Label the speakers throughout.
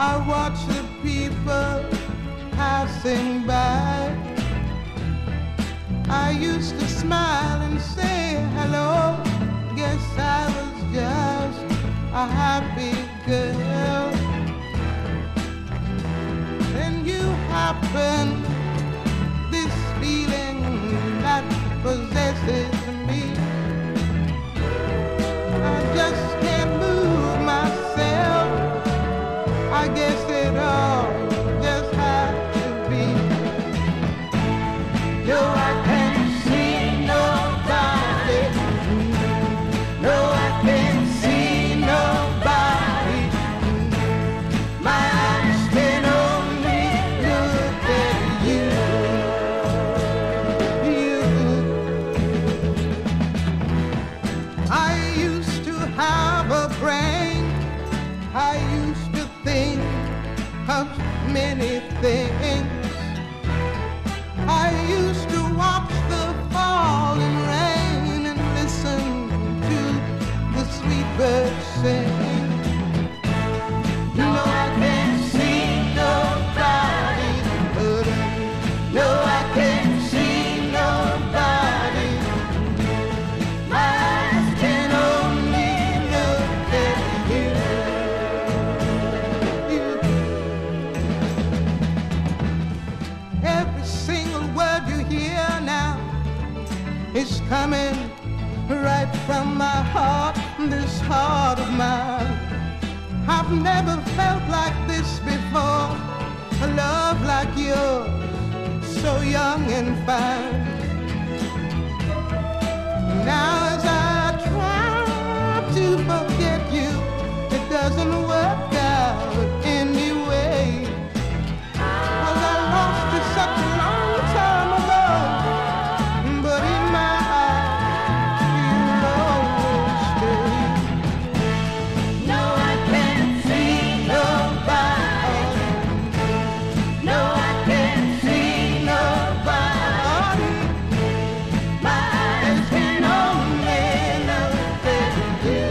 Speaker 1: I watch the people passing by. I used to smile and say hello. Guess I was just a happy girl. Then you happened, this feeling that possesses me. I just can't move myself. I guess it all just had to be. No, I can't see nobody. No, I can't see nobody. My eyes can only look at you. I used to have a brain. I used to think of many things. I used to watch the falling rain and listen to the sweet birds sing. No, I can't see nobody. No, I can't see nobody. My eyes can only look at you. Every single word you hear now is coming right from my heart, this heart of mine. I've never felt like this before, a love like yours, so young and fine. Now as I try to forget you, it doesn't work out anyway. 'Cause I lost you such a long time ago, but in my heart you'll always stay. No, I can't see nobody. No, I can't see nobody. My eyes can only look at you.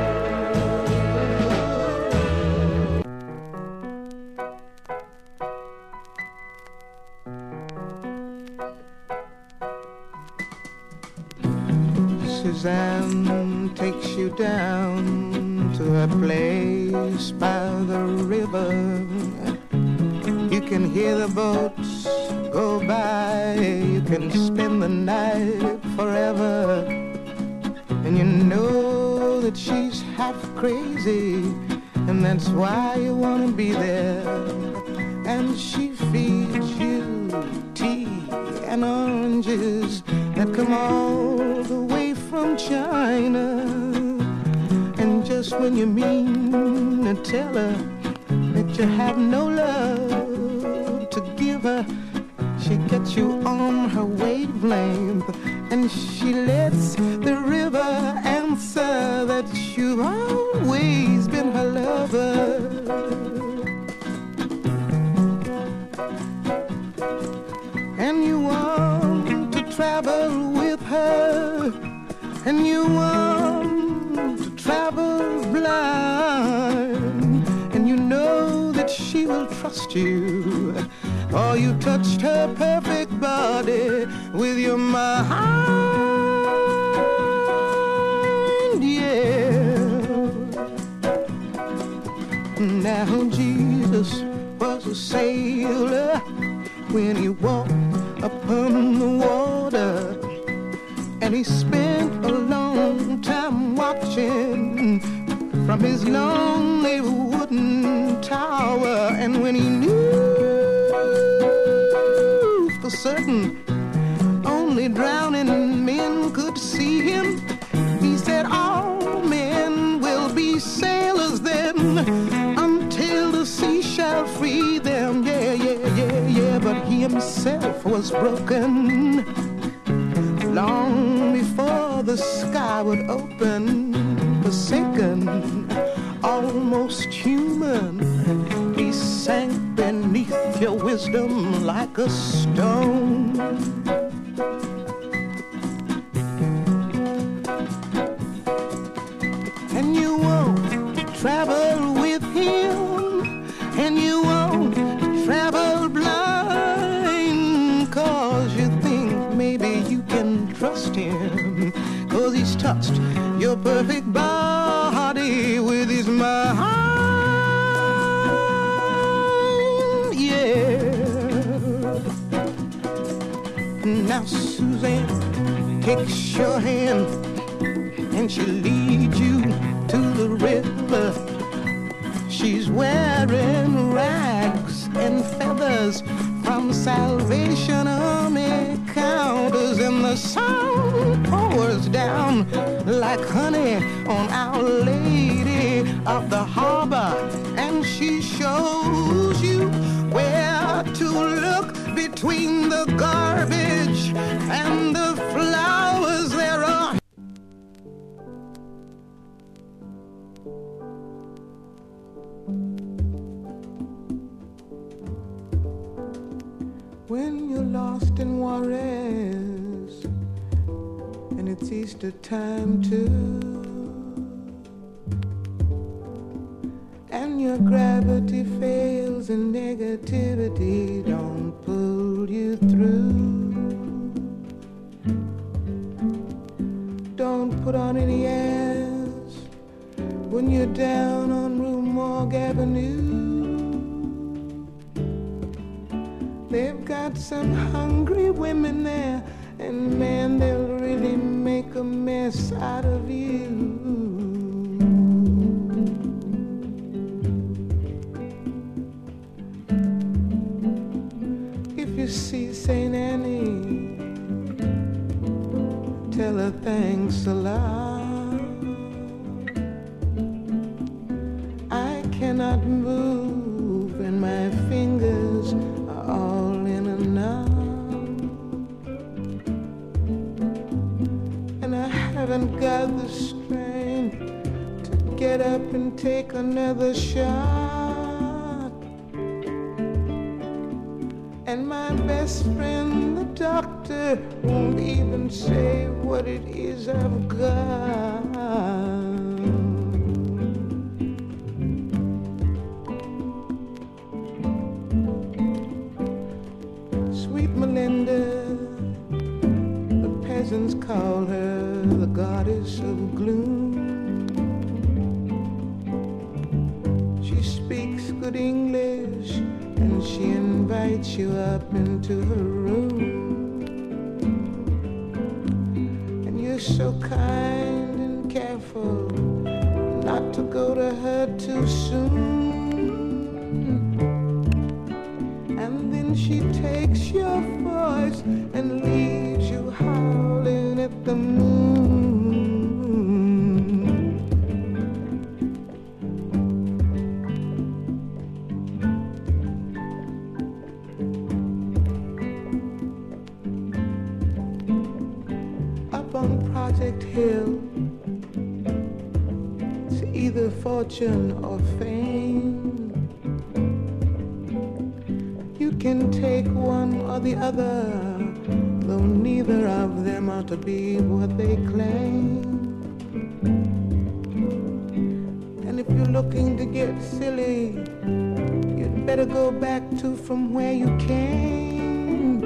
Speaker 1: Suzanne takes you down to a place by the river. You can hear the boats go by. You can spend the night forever. And you know that she's half crazy, and that's why you want to be there. And she feeds you tea and oranges that come all the way from China. And just when you mean to tell her that you have no love to give her, she gets you on her wavelength, and she lets the river answer that you've always been her lover. And you want to travel with her, and you want to travel blind, and you know that she will trust you, or you touched her perfect body with your mind, yeah. Now Jesus was a sailor when he walked upon the water, and he spent a long time watching from his lonely wooden tower. And when he knew for certain only drowning men could see him, he said all men will be sailors then, until the sea shall free them. Yeah, yeah, yeah, yeah. But he himself was broken long before the sky would open, forsaken, almost human. He sank beneath your wisdom like a stone. And you won't travel with him, perfect body with his mind. Yeah. Now Suzanne takes your hand and she leads you to the river. She's wearing rags and feathers from Salvation Army counters, and the sun pours down like honey on Our Lady of the Harbor, and she shows you where to look between the garbage and the flowers. There are when you're lost in Juarez and it's Easter time too, and your gravity fails and negativity don't pull you through. Don't put on any airs when you're down on Rue Morgue Avenue. They've got some hungry women there, and man, they'll really make a mess out of you. If you see St. Annie, tell her thanks a lot. I cannot move and my fingers all in a knot, and I haven't got the strength to get up and take another shot. And my best friend, the doctor, won't even say what it is I've got. Melinda, the peasants call her the goddess of gloom. She speaks good English and she invites you up into her room. And you're so kind and careful not to go to her too soon. And then she takes your voice and leaves you howling at the moon. Up on Project Hill, it's either fortune or fame. You can take one or the other, though neither of them are to be what they claim. And if you're looking to get silly, you'd better go back to from where you came,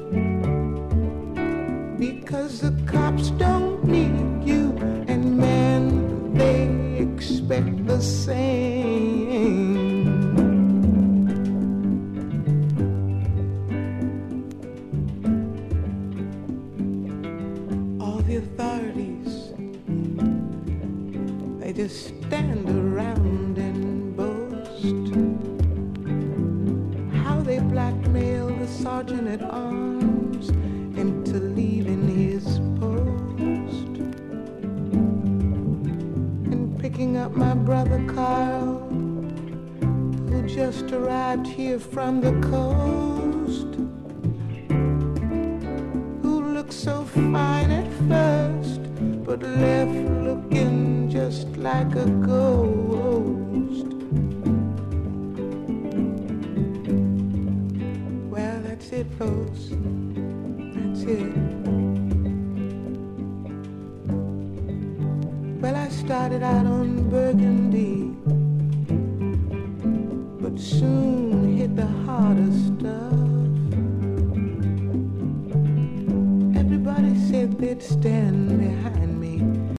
Speaker 1: because the cops don't need you, and man, they expect the same. Authorities, they just stand around and boast how they blackmail the sergeant at arms into leaving his post and picking up my brother Carl, who just arrived here from the coast, who looks so fine at first, but left looking just like a ghost. Well, that's it, folks. That's it. Well, I started out on Burgundy, but soon hit the harder stuff. Everybody said they'd stand